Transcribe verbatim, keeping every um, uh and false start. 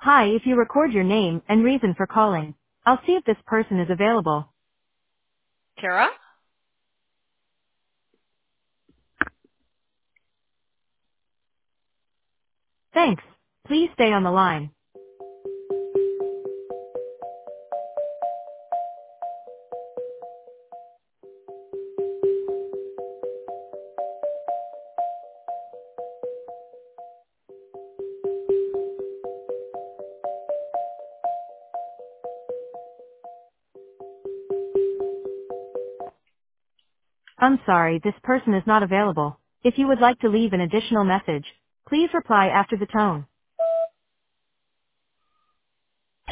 Hi, if you record your name and reason for calling, I'll see if this person is available. Tara? Thanks. Please stay on the line. I'm sorry, this person is not available. If you would like to leave an additional message, please reply after the tone.